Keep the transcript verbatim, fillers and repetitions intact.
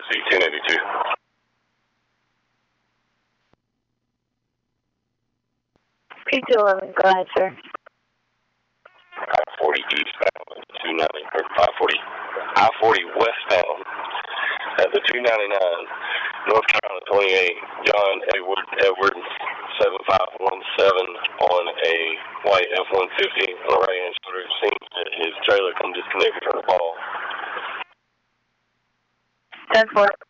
Pursuit ten eighty-two. P two eleven, go ahead, sir. I forty eastbound at the two ninety, or I forty, I forty westbound at the two ninety-nine, North Carolina twenty-eight, John Edward Edward seven five one seven on a white F one fifty on the right hand shoulder. It seems that his trailer come disconnected from the ball. ten four.